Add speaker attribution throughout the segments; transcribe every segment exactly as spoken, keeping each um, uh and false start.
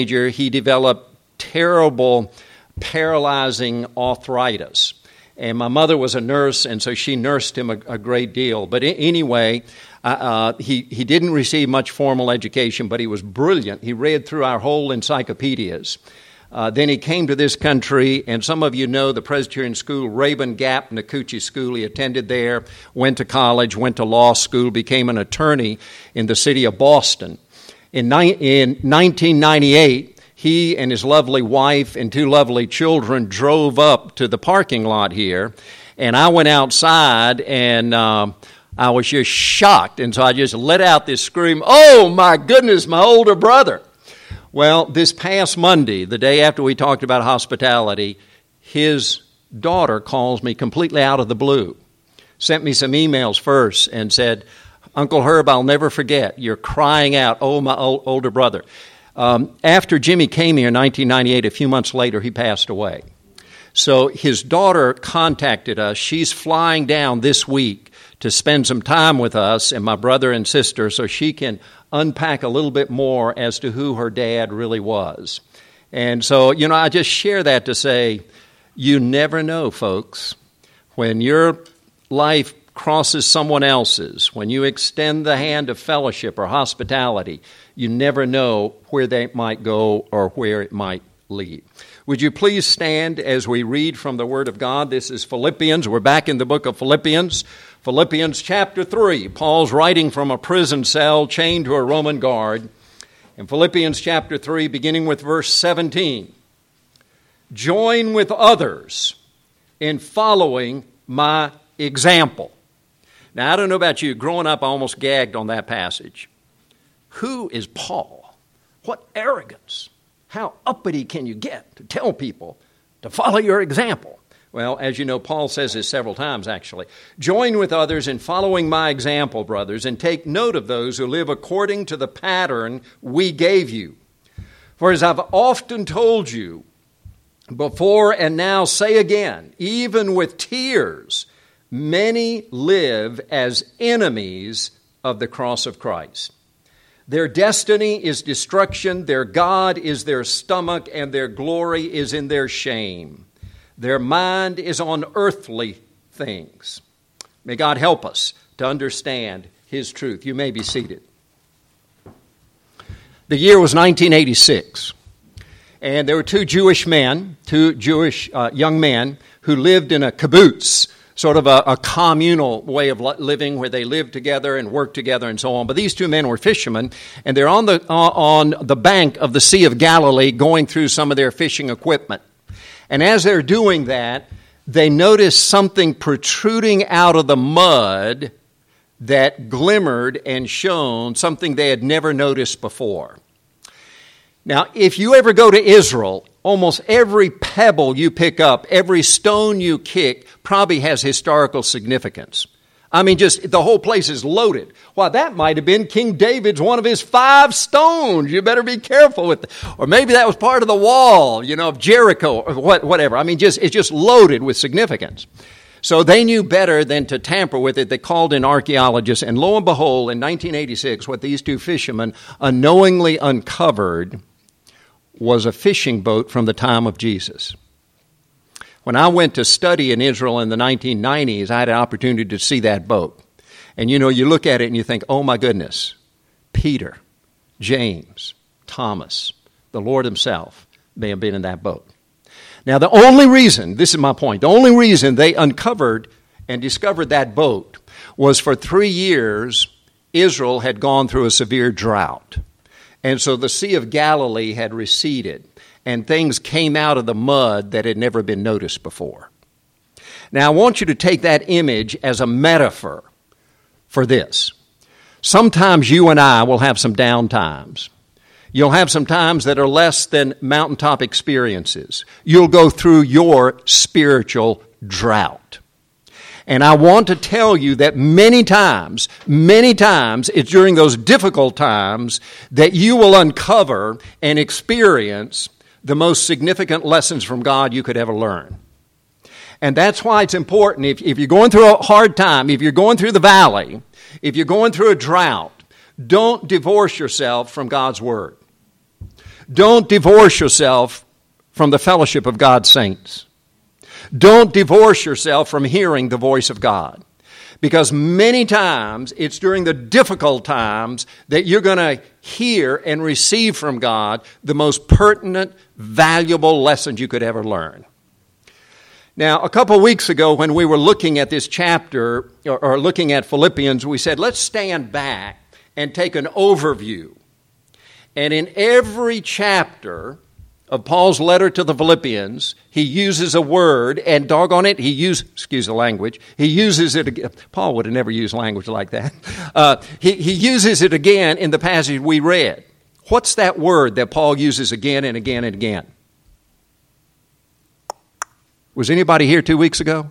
Speaker 1: He developed terrible, paralyzing arthritis. And my mother was a nurse, and so she nursed him a, a great deal. But anyway, uh, uh, he, he didn't receive much formal education, but he was brilliant. He read through our whole encyclopedias. Uh, then he came to this country, and some of you know the Presbyterian school, Rabun Gap Nacoochee School. He attended there, went to college, went to law school, became an attorney in the city of Boston. In, ni- in nineteen ninety-eight, he and his lovely wife and two lovely children drove up to the parking lot here, and I went outside, and um, I was just shocked, and so I just let out this scream, "Oh, my goodness, my older brother!" Well, this past Monday, the day after we talked about hospitality, his daughter calls me completely out of the blue, sent me some emails first and said, "Uncle Herb, I'll never forget. You're crying out, oh, my old, older brother." Um, after Jimmy came here in nineteen ninety-eight, a few months later, he passed away. So his daughter contacted us. She's flying down this week to spend some time with us and my brother and sister so she can unpack a little bit more as to who her dad really was. And so, you know, I just share that to say, you never know, folks. When your life crosses someone else's, when you extend the hand of fellowship or hospitality, you never know where they might go or where it might lead. Would you please stand as we read from the Word of God? This is Philippians. We're back in the book of Philippians. Philippians chapter three. Paul's writing from a prison cell chained to a Roman guard. In Philippians chapter three, beginning with verse seventeen. Join with others in following my example. Now, I don't know about you. Growing up, I almost gagged on that passage. Who is Paul? What arrogance. How uppity can you get to tell people to follow your example? Well, as you know, Paul says this several times, actually. Join with others in following my example, brothers, and take note of those who live according to the pattern we gave you. For as I've often told you before and now say again, even with tears, many live as enemies of the cross of Christ. Their destiny is destruction, their God is their stomach, and their glory is in their shame. Their mind is on earthly things. May God help us to understand His truth. You may be seated. The year was nineteen eighty-six, and there were two Jewish men, two Jewish uh, young men who lived in a kibbutz, sort of a, a communal way of living where they lived together and worked together and so on. But these two men were fishermen, and they're on the uh, on the bank of the Sea of Galilee going through some of their fishing equipment. And as they're doing that, they notice something protruding out of the mud that glimmered and shone, something they had never noticed before. Now, if you ever go to Israel, almost every pebble you pick up, every stone you kick, probably has historical significance. I mean, just the whole place is loaded. Why, that might have been King David's one of his five stones. You better be careful with it. Or maybe that was part of the wall, you know, of Jericho or what, whatever. I mean, just it's just loaded with significance. So they knew better than to tamper with it. They called in archaeologists, and lo and behold, in nineteen eighty-six, what these two fishermen unknowingly uncovered was a fishing boat from the time of Jesus. When I went to study in Israel in the nineteen nineties, I had an opportunity to see that boat. And you know, you look at it and you think, oh my goodness, Peter, James, Thomas, the Lord Himself may have been in that boat. Now the only reason, this is my point, the only reason they uncovered and discovered that boat was for three years Israel had gone through a severe drought. And so the Sea of Galilee had receded, and things came out of the mud that had never been noticed before. Now, I want you to take that image as a metaphor for this. Sometimes you and I will have some down times. You'll have some times that are less than mountaintop experiences. You'll go through your spiritual drought. And I want to tell you that many times, many times, it's during those difficult times that you will uncover and experience the most significant lessons from God you could ever learn. And that's why it's important, if, if you're going through a hard time, if you're going through the valley, if you're going through a drought, don't divorce yourself from God's Word. Don't divorce yourself from the fellowship of God's saints. Don't divorce yourself from hearing the voice of God. Because many times, it's during the difficult times that you're going to hear and receive from God the most pertinent, valuable lessons you could ever learn. Now, a couple of weeks ago when we were looking at this chapter, or, or looking at Philippians, we said, let's stand back and take an overview. And in every chapter of Paul's letter to the Philippians, he uses a word, and doggone it, he uses, excuse the language, he uses it again. Paul would have never used language like that. Uh, he, he uses it again in the passage we read. What's that word that Paul uses again and again and again? Was anybody here two weeks ago?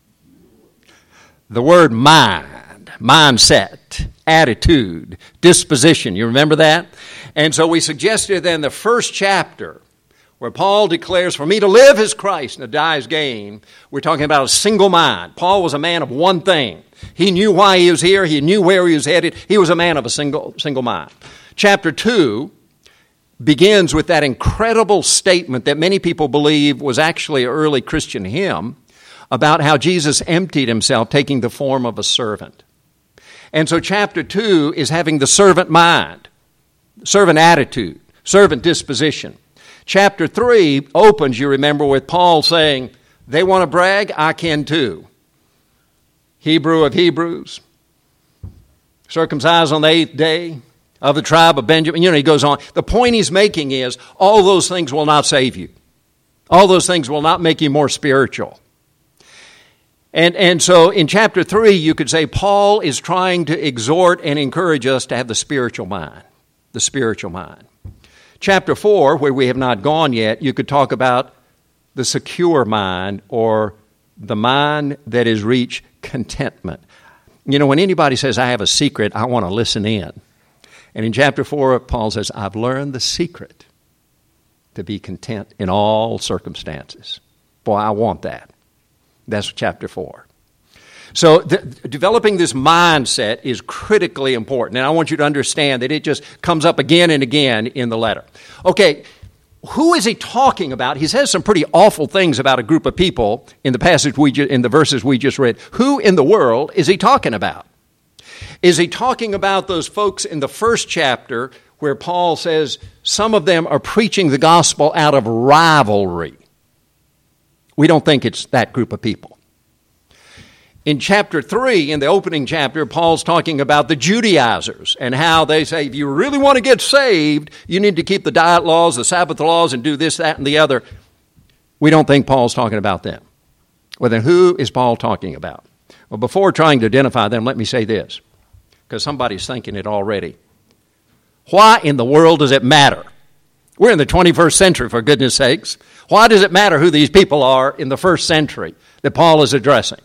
Speaker 1: The word mind, mindset, attitude, disposition. You remember that? And so we suggested in the first chapter, where Paul declares, for me to live is Christ and to die is gain, we're talking about a single mind. Paul was a man of one thing. He knew why he was here. He knew where he was headed. He was a man of a single, single mind. Chapter two begins with that incredible statement that many people believe was actually an early Christian hymn about how Jesus emptied himself, taking the form of a servant. And so chapter two is having the servant mind, servant attitude, servant disposition. Chapter three opens, you remember, with Paul saying, they want to brag, I can too. Hebrew of Hebrews, circumcised on the eighth day, of the tribe of Benjamin. You know, he goes on. The point he's making is, all those things will not save you. All those things will not make you more spiritual. And, and so in chapter three, you could say Paul is trying to exhort and encourage us to have the spiritual mind. The spiritual mind. Chapter four, where we have not gone yet, you could talk about the secure mind, or the mind that has reached contentment. You know, when anybody says, I have a secret, I want to listen in. And in chapter four, Paul says, I've learned the secret to be content in all circumstances. Boy, I want that. That's chapter four. So the, developing this mindset is critically important. And I want you to understand that it just comes up again and again in the letter. Okay, who is he talking about? He says some pretty awful things about a group of people in the passage we ju- in the verses we just read. Who in the world is he talking about? Is he talking about those folks in the first chapter where Paul says some of them are preaching the gospel out of rivalry? We don't think it's that group of people. In chapter three, in the opening chapter, Paul's talking about the Judaizers and how they say, if you really want to get saved, you need to keep the diet laws, the Sabbath laws, and do this, that, and the other. We don't think Paul's talking about them. Well, then who is Paul talking about? Well, before trying to identify them, let me say this, because somebody's thinking it already. Why in the world does it matter? We're in the twenty-first century, for goodness sakes. Why does it matter who these people are in the first century that Paul is addressing?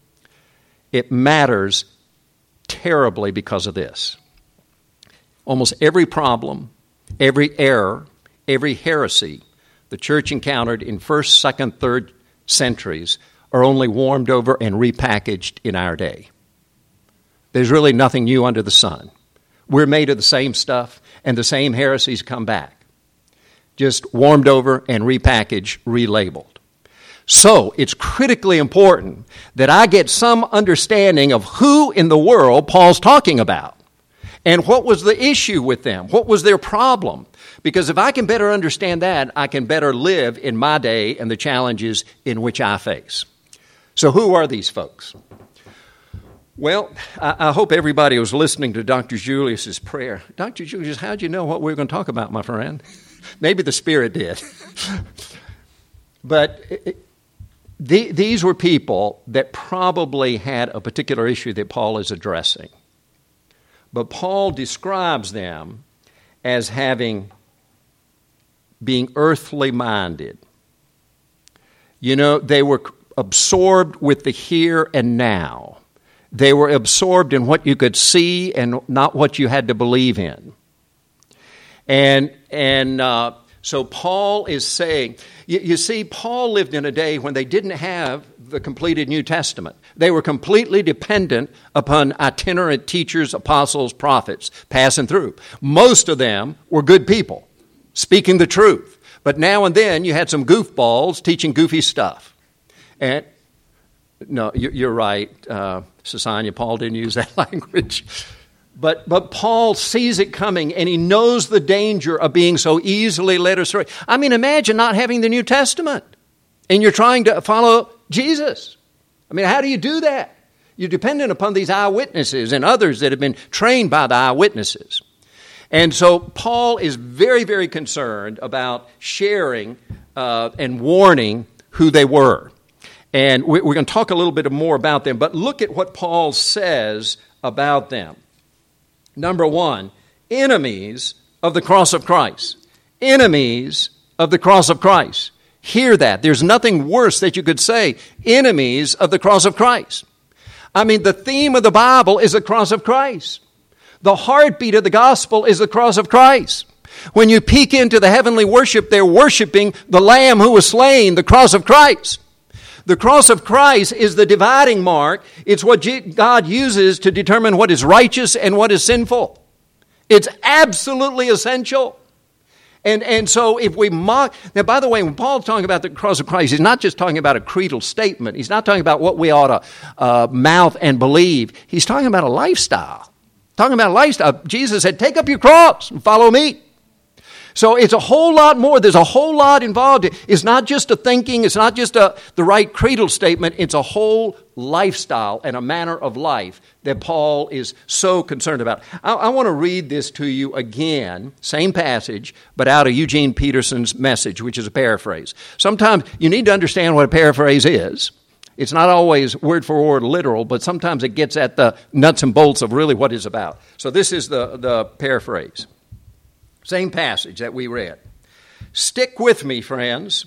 Speaker 1: It matters terribly because of this. Almost every problem, every error, every heresy the church encountered in first, second, third centuries are only warmed over and repackaged in our day. There's really nothing new under the sun. We're made of the same stuff, and the same heresies come back. Just warmed over and repackaged, relabeled. So it's critically important that I get some understanding of who in the world Paul's talking about and what was the issue with them, what was their problem. Because if I can better understand that, I can better live in my day and the challenges in which I face. So who are these folks? Well, I, I hope everybody was listening to Doctor Julius's prayer. Doctor Julius, how'd you know what we were going to talk about, my friend? Maybe the Spirit did. But it, The, these were people that probably had a particular issue that Paul is addressing. But Paul describes them as having, being earthly minded. You know, they were absorbed with the here and now. They were absorbed in what you could see and not what you had to believe in. And, and, uh, So Paul is saying, you, you see, Paul lived in a day when they didn't have the completed New Testament. They were completely dependent upon itinerant teachers, apostles, prophets passing through. Most of them were good people. speaking the truth. But now and then you had some goofballs teaching goofy stuff. And no, you're right, uh, Sasanya, Paul didn't use that language. But but Paul sees it coming, and he knows the danger of being so easily led astray. I mean, imagine not having the New Testament, and you're trying to follow Jesus. I mean, how do you do that? You're dependent upon these eyewitnesses and others that have been trained by the eyewitnesses. And so Paul is very, very concerned about sharing uh, and warning who they were. And we're going to talk a little bit more about them, but look at what Paul says about them. Number one, enemies of the cross of Christ. Enemies of the cross of Christ. Hear that. There's nothing worse that you could say. Enemies of the cross of Christ. I mean, the theme of the Bible is the cross of Christ. The heartbeat of the gospel is the cross of Christ. When you peek into the heavenly worship, they're worshiping the Lamb who was slain, the cross of Christ. The cross of Christ is the dividing mark. It's what God uses to determine what is righteous and what is sinful. It's absolutely essential. And, and so if we mock... Now, by the way, when Paul's talking about the cross of Christ, he's not just talking about a creedal statement. He's not talking about what we ought to uh, mouth and believe. He's talking about a lifestyle. Talking about a lifestyle. Jesus said, take up your cross and follow me. So it's a whole lot more. There's a whole lot involved. It's not just a thinking. It's not just a, the right creedal statement. It's a whole lifestyle and a manner of life that Paul is so concerned about. I, I want to read this to you again, same passage, but out of Eugene Peterson's Message, which is a paraphrase. Sometimes you need to understand what a paraphrase is. It's not always word for word literal, but sometimes it gets at the nuts and bolts of really what it's about. So this is the, the paraphrase. Same passage that we read. Stick with me, friends.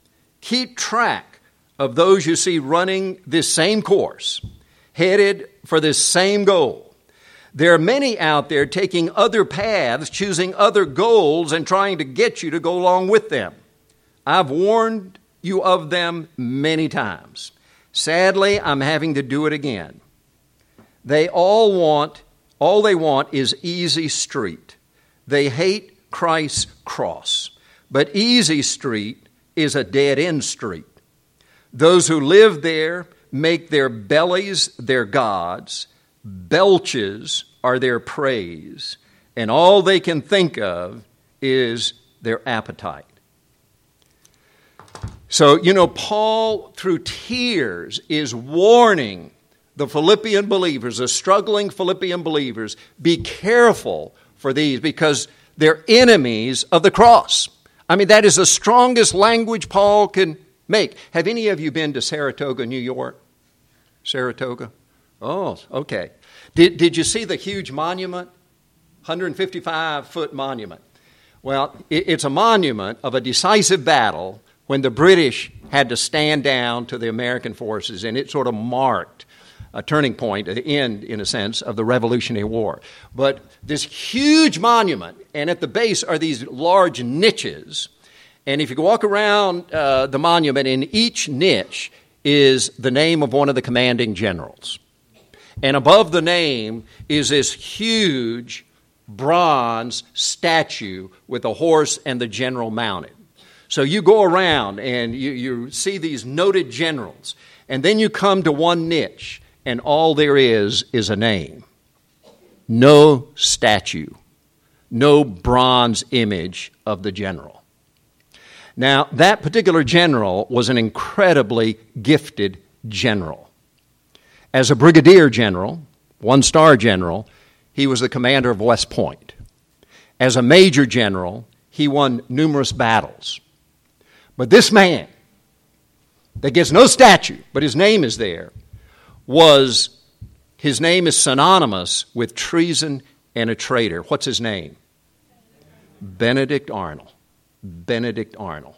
Speaker 1: Keep track of those you see running this same course, headed for this same goal. There are many out there taking other paths, choosing other goals, and trying to get you to go along with them. I've warned you of them many times. Sadly, I'm having to do it again. They all want, all they want is easy street. They hate Christ's cross. But easy street is a dead-end street. Those who live there make their bellies their gods. Belches are their praise. And all they can think of is their appetite. So, you know, Paul, through tears, is warning the Philippian believers, the struggling Philippian believers, be careful for these because they're enemies of the cross. I mean, that is the strongest language Paul can make. Have any of you been to Saratoga, New York? Saratoga? Oh, okay. Did, did you see the huge monument? one hundred fifty-five foot monument. Well, it, it's a monument of a decisive battle when the British had to stand down to the American forces, and it sort of marked a turning point, the end, in a sense, of the Revolutionary War. But this huge monument, and at the base are these large niches. And if you walk around uh, the monument, in each niche is the name of one of the commanding generals. And above the name is this huge bronze statue with a horse and the general mounted. So you go around and you, you see these noted generals. And then you come to one niche, and all there is is a name. No statue. No bronze image of the general. Now, that particular general was an incredibly gifted general. As a brigadier general, one-star general, he was the commander of West Point. As a major general, he won numerous battles. But this man, that gets no statue, but his name is there, was, his name is synonymous with treason and a traitor. What's his name? Benedict Arnold. Benedict Arnold.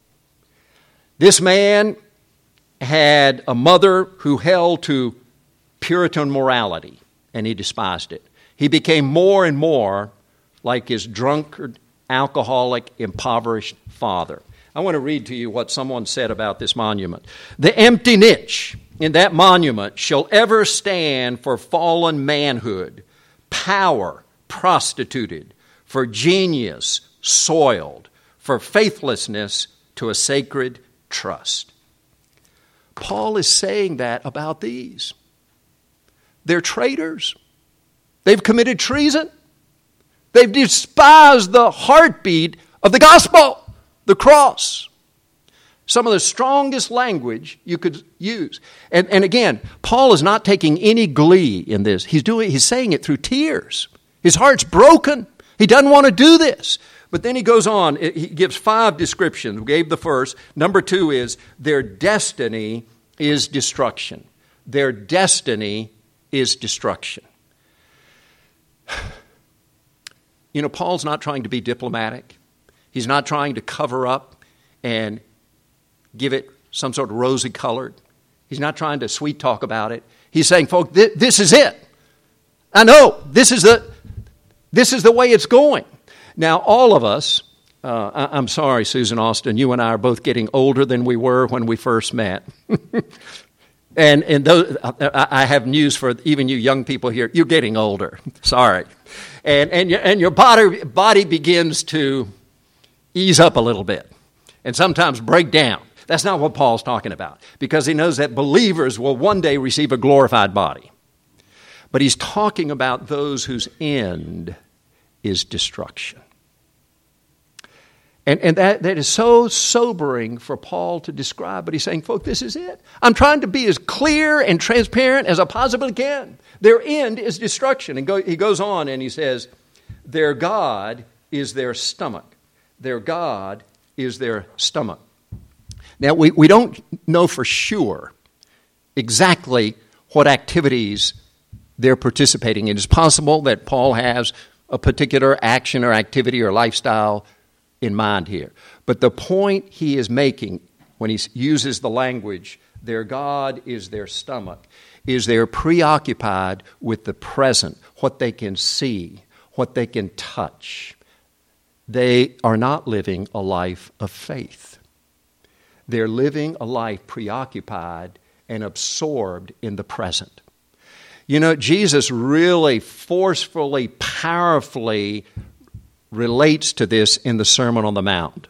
Speaker 1: This man had a mother who held to Puritan morality, and he despised it. He became more and more like his drunkard, alcoholic, impoverished father. I want to read to you what someone said about this monument. The empty niche in that monument shall ever stand for fallen manhood, power prostituted, for genius soiled for faithlessness to a sacred trust. Paul is saying that about these. They're traitors. They've committed treason. They've despised the heartbeat of the gospel, the cross. Some of the strongest language you could use. And, and again, Paul is not taking any glee in this. He's doing, he's saying it through tears. His heart's broken. He doesn't want to do this. But then he goes on. He gives five descriptions. We gave the first. Number two is their destiny is destruction. Their destiny is destruction. You know, Paul's not trying to be diplomatic. He's not trying to cover up and give it some sort of rosy colored. He's not trying to sweet talk about it. He's saying, folks, th- this is it. I know this is the this is the way it's going. Now, all of us, uh, I- I'm sorry, Susan Austin, you and I are both getting older than we were when we first met. and and those, I, I have news for even you young people here. You're getting older. Sorry. And and your, and your body body begins to ease up a little bit and sometimes break down. That's not what Paul's talking about, because he knows that believers will one day receive a glorified body. But he's talking about those whose end is destruction. And, and that, that is so sobering for Paul to describe, but he's saying, folks, this is it. I'm trying to be as clear and transparent as I possibly can. Their end is destruction. And go, he goes on and he says, their God is their stomach. Their God is their stomach. Now, we, we don't know for sure exactly what activities they're participating in. It's possible that Paul has a particular action or activity or lifestyle in mind here. But the point he is making when he uses the language, their God is their stomach, is they're preoccupied with the present, what they can see, what they can touch. They are not living a life of faith. They're living a life preoccupied and absorbed in the present. You know, Jesus really forcefully, powerfully relates to this in the Sermon on the Mount.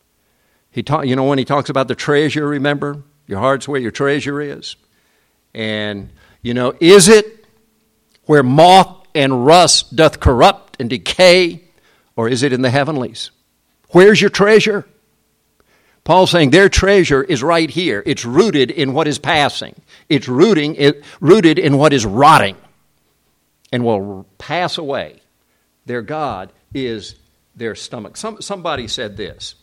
Speaker 1: He talk, you know, when he talks about the treasure, remember? Your heart's where your treasure is. And, you know, is it where moth and rust doth corrupt and decay, or is it in the heavenlies? Where's your treasure? Paul's saying their treasure is right here. It's rooted in what is passing. It's rooting, it, rooted in what is rotting and will pass away. Their God is their stomach. Some, somebody said this: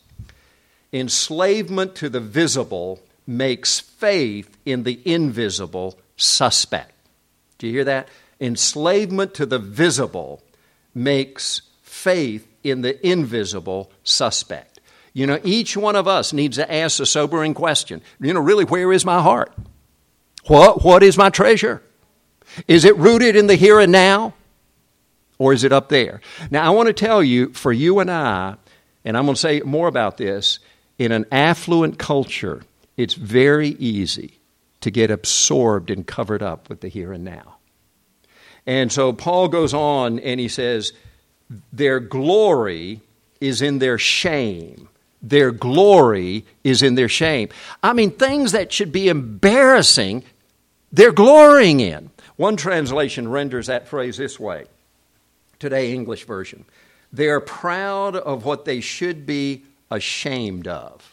Speaker 1: enslavement to the visible makes faith in the invisible suspect. Do you hear that? Enslavement to the visible makes faith in the invisible suspect. You know, each one of us needs to ask a sobering question. You know, really, where is my heart? What, what is my treasure? Is it rooted in the here and now? Or is it up there? Now, I want to tell you, for you and I, and I'm going to say more about this, in an affluent culture, it's very easy to get absorbed and covered up with the here and now. And so Paul goes on and he says, their glory is in their shame. Their glory is in their shame. I mean, things that should be embarrassing, they're glorying in. One translation renders that phrase this way. Today, English version. They are proud of what they should be ashamed of.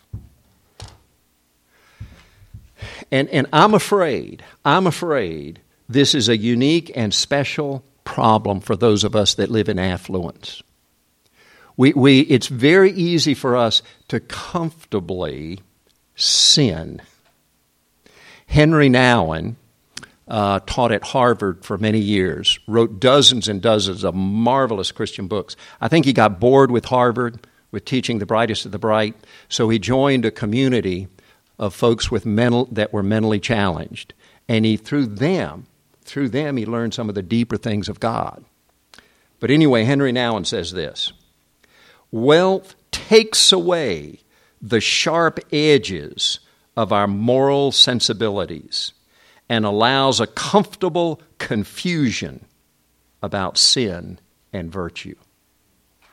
Speaker 1: And, and I'm afraid, I'm afraid this is a unique and special problem for those of us that live in affluence. We, we, it's very easy for us to comfortably sin. Henry Nouwen uh, taught at Harvard for many years, wrote dozens and dozens of marvelous Christian books. I think he got bored with Harvard, with teaching the brightest of the bright, so he joined a community of folks with mental that were mentally challenged. And he, through them, through them, he learned some of the deeper things of God. But anyway, Henry Nouwen says this: wealth takes away the sharp edges of our moral sensibilities and allows a comfortable confusion about sin and virtue.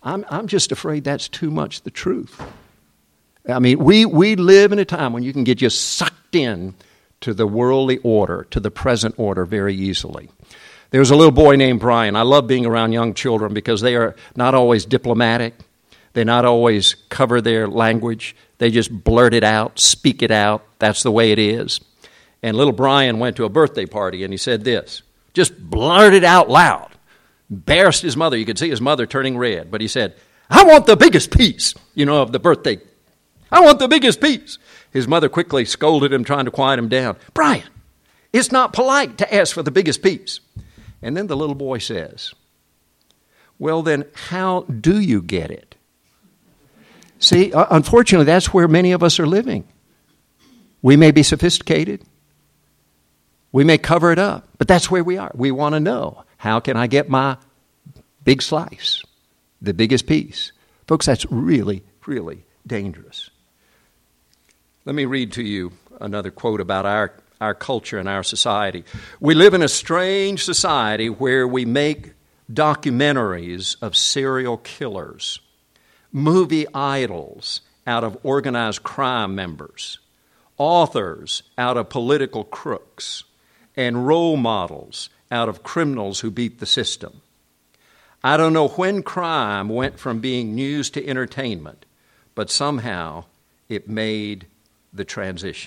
Speaker 1: I'm, I'm just afraid that's too much the truth. I mean, we, we live in a time when you can get just sucked in to the worldly order, to the present order very easily. There was a little boy named Brian. I love being around young children because they are not always diplomatic. They not always cover their language. They just blurt it out, speak it out. That's the way it is. And little Brian went to a birthday party and he said this, just blurted out loud, embarrassed his mother. You could see his mother turning red, but he said, I want the biggest piece, you know, of the birthday. I want the biggest piece. His mother quickly scolded him, trying to quiet him down. Brian, it's not polite to ask for the biggest piece. And then the little boy says, well, then how do you get it? See, unfortunately, that's where many of us are living. We may be sophisticated. We may cover it up, but that's where we are. We want to know, how can I get my big slice, the biggest piece? Folks, that's really, really dangerous. Let me read to you another quote about our, our culture and our society. We live in a strange society where we make documentaries of serial killers, movie idols out of organized crime members, authors out of political crooks, and role models out of criminals who beat the system. I don't know when crime went from being news to entertainment, but somehow it made the transition.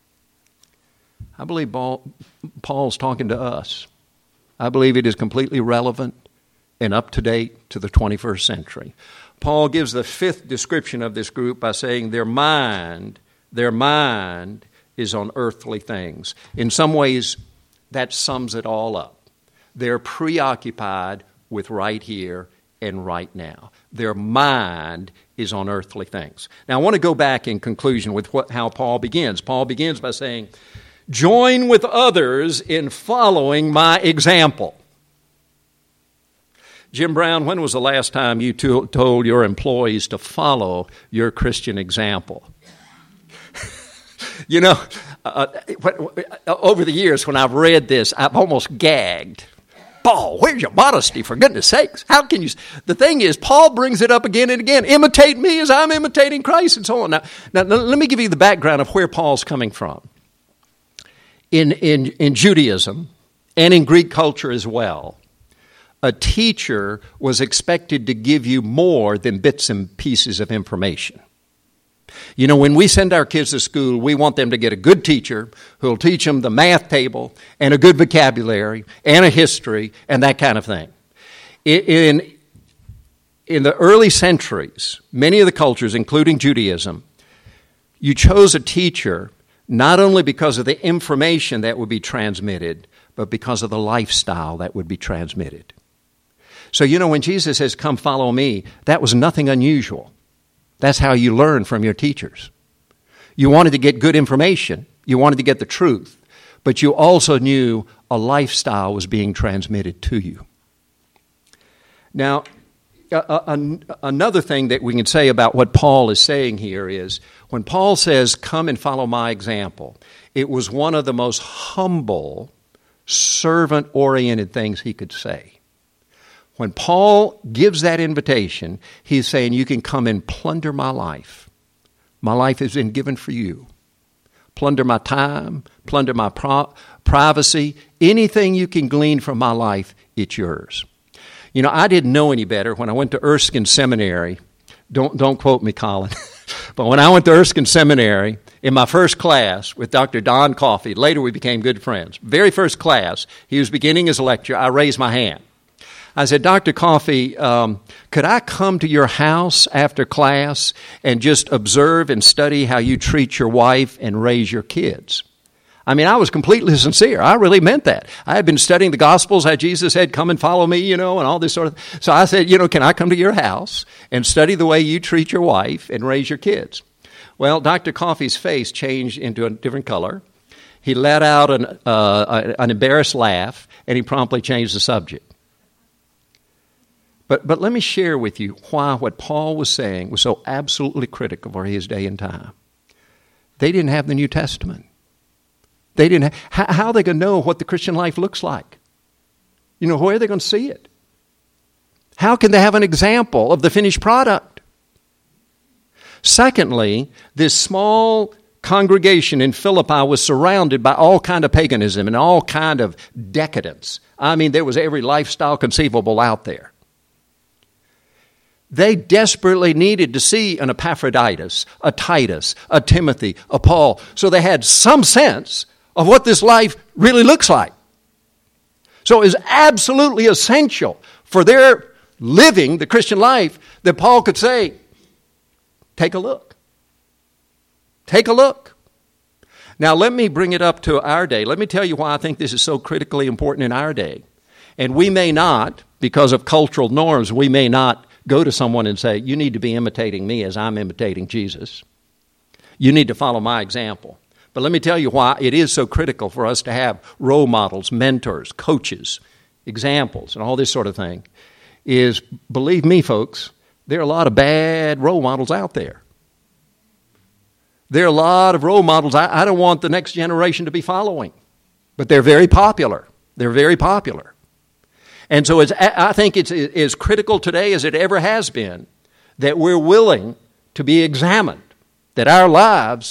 Speaker 1: I believe Paul, Paul's talking to us. I believe it is completely relevant and up to date to the twenty-first century. Paul gives the fifth description of this group by saying their mind, their mind is on earthly things. In some ways, that sums it all up. They're preoccupied with right here and right now. Their mind is on earthly things. Now, I want to go back in conclusion with what, how Paul begins. Paul begins by saying, join with others in following my example. Jim Brown, when was the last time you to- told your employees to follow your Christian example? You know, uh, over the years when I've read this, I've almost gagged. Paul, where's your modesty, for goodness sakes? How can you? The thing is, Paul brings it up again and again. Imitate me as I'm imitating Christ and so on. Now, now let me give you the background of where Paul's coming from. In, in, in Judaism and in Greek culture as well, a teacher was expected to give you more than bits and pieces of information. You know, when we send our kids to school, we want them to get a good teacher who will teach them the math table and a good vocabulary and a history and that kind of thing. In, in the early centuries, many of the cultures, including Judaism, you chose a teacher not only because of the information that would be transmitted, but because of the lifestyle that would be transmitted. So, you know, when Jesus says, come follow me, that was nothing unusual. That's how you learn from your teachers. You wanted to get good information. You wanted to get the truth. But you also knew a lifestyle was being transmitted to you. Now, uh, an, another thing that we can say about what Paul is saying here is, when Paul says, come and follow my example, it was one of the most humble, servant-oriented things he could say. When Paul gives that invitation, he's saying, you can come and plunder my life. My life has been given for you. Plunder my time, plunder my pro- privacy. Anything you can glean from my life, it's yours. You know, I didn't know any better when I went to Erskine Seminary. Don't, don't quote me, Colin. But when I went to Erskine Seminary, in my first class with Doctor Don Coffey, later we became good friends. Very first class, he was beginning his lecture. I raised my hand. I said, Doctor Coffey, um, could I come to your house after class and just observe and study how you treat your wife and raise your kids? I mean, I was completely sincere. I really meant that. I had been studying the Gospels, how Jesus said, come and follow me, you know, and all this sort of thing. So I said, you know, can I come to your house and study the way you treat your wife and raise your kids? Well, Doctor Coffey's face changed into a different color. He let out an, uh, an embarrassed laugh, and he promptly changed the subject. But but let me share with you why what Paul was saying was so absolutely critical for his day and time. They didn't have the New Testament. They didn't. Ha- how, how are they going to know what the Christian life looks like? You know, where are they going to see it? How can they have an example of the finished product? Secondly, this small congregation in Philippi was surrounded by all kind of paganism and all kind of decadence. I mean, there was every lifestyle conceivable out there. They desperately needed to see an Epaphroditus, a Titus, a Timothy, a Paul, so they had some sense of what this life really looks like. So it was absolutely essential for their living the Christian life that Paul could say, take a look. Take a look. Now let me bring it up to our day. Let me tell you why I think this is so critically important in our day. And we may not, because of cultural norms, we may not go to someone and say, you need to be imitating me as I'm imitating Jesus. You need to follow my example. But let me tell you why it is so critical for us to have role models, mentors, coaches, examples, and all this sort of thing. Is, believe me, folks, there are a lot of bad role models out there. There are a lot of role models I, I don't want the next generation to be following. But they're very popular. They're very popular. And so it's, I think it's as critical today as it ever has been that we're willing to be examined, that our lives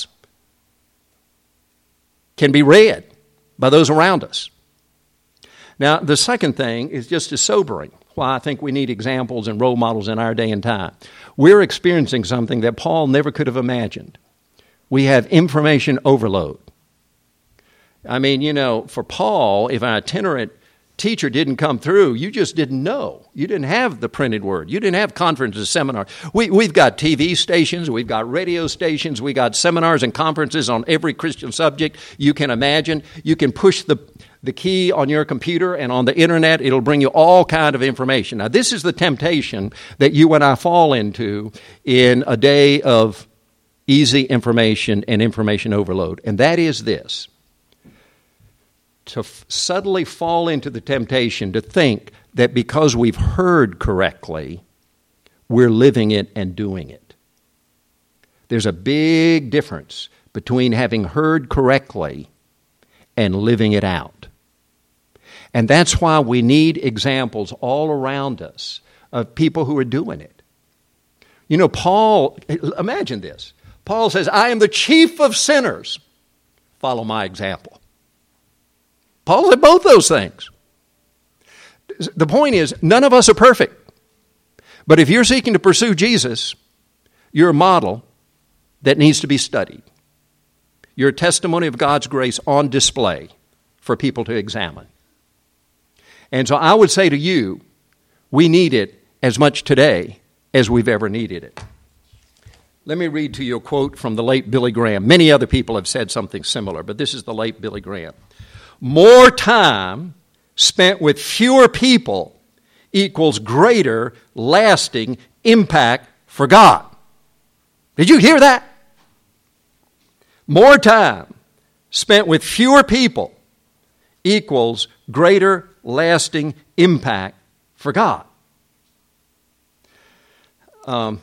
Speaker 1: can be read by those around us. Now, the second thing is just as sobering, why I think we need examples and role models in our day and time. We're experiencing something that Paul never could have imagined. We have information overload. I mean, you know, for Paul, if an itinerant teacher didn't come through, you just didn't know. You didn't have the printed word. You didn't have conferences, seminars. We, we've got T V stations. We've got radio stations. We got seminars and conferences on every Christian subject you can imagine. You can push the, the key on your computer and on the internet. It'll bring you all kind of information. Now, this is the temptation that you and I fall into in a day of easy information and information overload. And that is this. To f- subtly fall into the temptation to think that because we've heard correctly, we're living it and doing it. There's a big difference between having heard correctly and living it out. And that's why we need examples all around us of people who are doing it. You know, Paul, imagine this. Paul says, I am the chief of sinners. Follow my example. Paul said both those things. The point is, none of us are perfect. But if you're seeking to pursue Jesus, you're a model that needs to be studied. You're a testimony of God's grace on display for people to examine. And so I would say to you, we need it as much today as we've ever needed it. Let me read to you a quote from the late Billy Graham. Many other people have said something similar, but this is the late Billy Graham. More time spent with fewer people equals greater lasting impact for God. Did you hear that? More time spent with fewer people equals greater lasting impact for God. Um,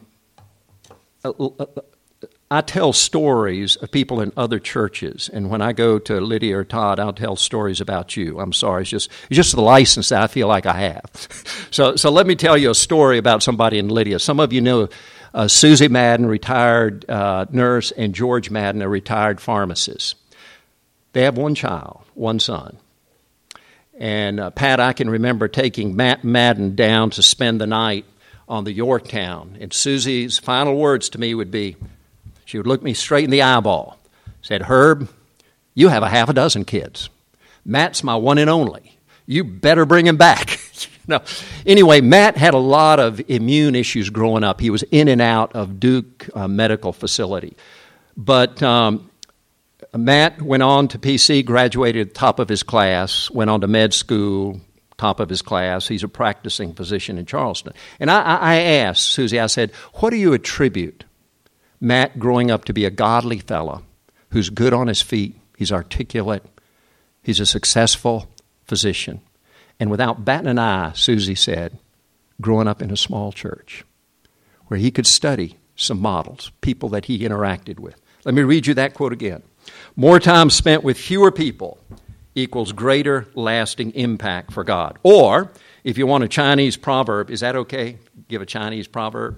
Speaker 1: I tell stories of people in other churches, and when I go to Lydia or Todd, I'll tell stories about you. I'm sorry, it's just it's just the license that I feel like I have. so, so let me tell you a story about somebody in Lydia. Some of you know uh, Susie Madden, retired uh, nurse, and George Madden, a retired pharmacist. They have one child, one son. And uh, Pat, I can remember taking Matt Madden down to spend the night on the Yorktown, and Susie's final words to me would be, she would look me straight in the eyeball, said, Herb, you have a half a dozen kids. Matt's my one and only. You better bring him back. no. Anyway, Matt had a lot of immune issues growing up. He was in and out of Duke uh, Medical Facility. But um, Matt went on to P C, graduated at the top of his class, went on to med school, top of his class. He's a practicing physician in Charleston. And I, I asked Susie, I said, what do you attribute Matt growing up to be a godly fellow who's good on his feet, he's articulate, he's a successful physician? And without batting an eye, Susie said, growing up in a small church where he could study some models, people that he interacted with. Let me read you that quote again. More time spent with fewer people equals greater lasting impact for God. Or, If you want a Chinese proverb, is that okay? Give a Chinese proverb?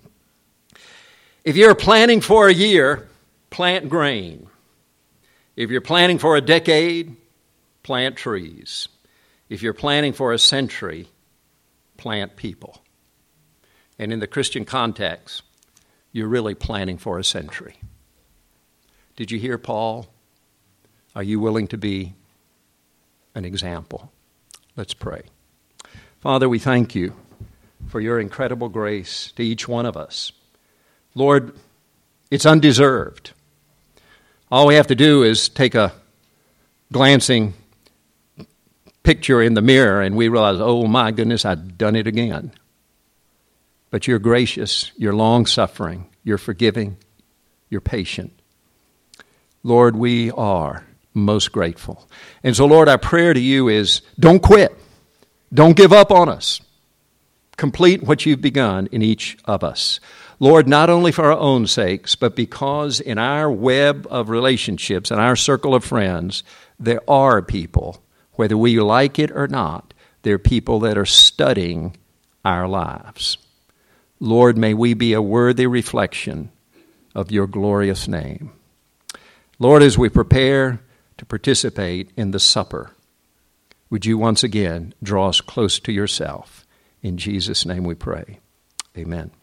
Speaker 1: If you're planning for a year, plant grain. If you're planning for a decade, plant trees. If you're planning for a century, plant people. And in the Christian context, you're really planning for a century. Did you hear Paul? Are you willing to be an example? Let's pray. Father, we thank you for your incredible grace to each one of us. Lord, it's undeserved. All we have to do is take a glancing picture in the mirror and we realize, oh my goodness, I've done it again. But you're gracious, you're long-suffering, you're forgiving, you're patient. Lord, we are most grateful. And so, Lord, our prayer to you is don't quit. Don't give up on us. Complete what you've begun in each of us. Lord, not only for our own sakes, but because in our web of relationships and our circle of friends, there are people, whether we like it or not, there are people that are studying our lives. Lord, may we be a worthy reflection of your glorious name. Lord, as we prepare to participate in the supper, would you once again draw us close to yourself? In Jesus' name we pray. Amen.